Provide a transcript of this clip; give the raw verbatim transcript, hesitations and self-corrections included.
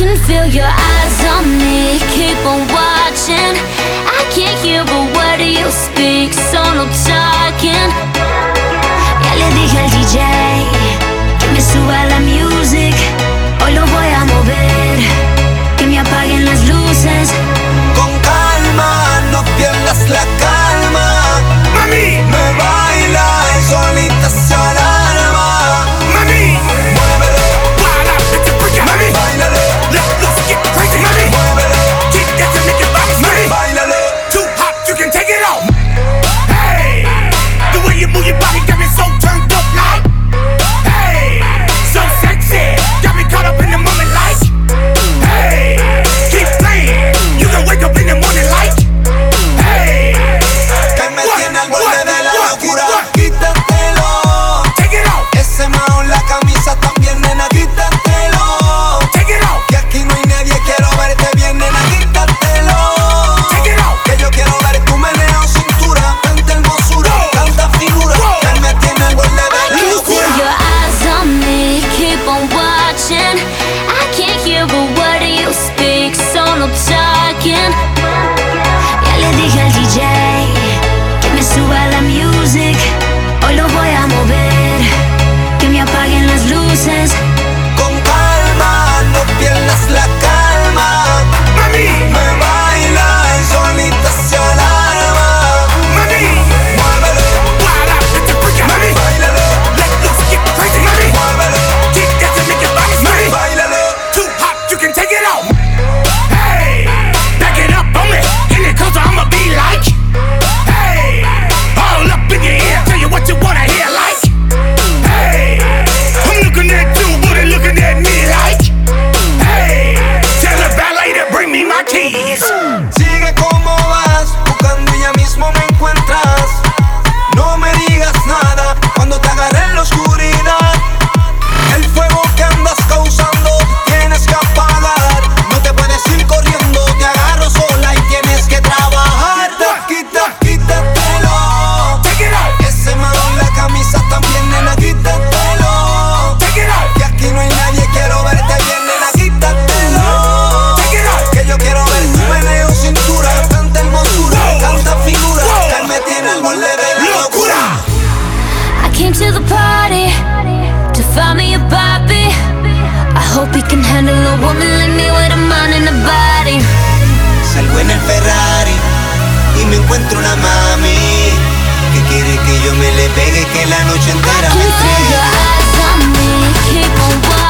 can feel your eyes on me, keep on watching. I can't hear a word you speak, so no talking. Ya le dije al D J que me suba la music. Hoy lo voy a mover, que me apaguen las luces. Con calma, no pierdas la calma. Mami, me baila y solita se alarma. Mami, muévelo, para, mami, bailale, let's get crazy. Mami, muévelo, keep that to make it bounce. Mami, bailale, too hot, you can take it off. Hey, the way you move your body got me so turned up like. Hey, so sexy, got me caught up in the moment like. Hey, keep playing, you can wake up in the morning like. Hey, que me tiene al borde de la locura. Quítatelo, take it off. Ese mao en la camisa también, nena, quítatelo. Take it off. Que aquí no hay nadie, quiero verte bien, nena, quítatelo. Take it off. Que yo quiero ver tu meneo, cintura, tanta hermosura, tanta figura. Que me tiene al borde de la locura. Keep your eyes on me, keep on watching. I can't hear a word you speak, so no talking. Ya le dije al D J que me suba la music. Hoy lo voy a mover, que me apaguen las luces. Con calma, no pierdas la calma. Mami, me baila y solita se alarma. Mami, muévelo, para, mami, bailale, let's get crazy. Mami, muévelo, keep that to make it bounce. Mami, bailale, too hot, you can take it off. Hey, back it up on me, in the coaster I'ma be like. Hey, all up in your ear, tell you what you wanna hear like. Hey, I'm looking at you, but they looking at me like. Hey, tell the valet to bring me my keys. Sigue como vas, buscando y ya mismo me encuentras. No me digas nada cuando te agarré en la oscuridad. El fuego que andas causando tienes que apagar. No te puedes ir corriendo, te agarro sola y tienes que trabajar. Quita, quítatelo. Take it out. Ese mao en la camisa también, nena, quítatelo. Take it out. Que aquí no hay nadie, quiero verte bien, nena, quítatelo. Take it out. Que yo quiero ver tu meneo, cintura, tanta hermosura, tanta figura. Que me tiene al borde de la locura. I came to the party to find me a Bobby. I hope he can handle a woman like me with a mind and a body. Salgo en el Ferrari y me encuentro una mami que quiere que yo me le pegue, que la noche I entera can me feel your pegue. eyes on me, keep on watching.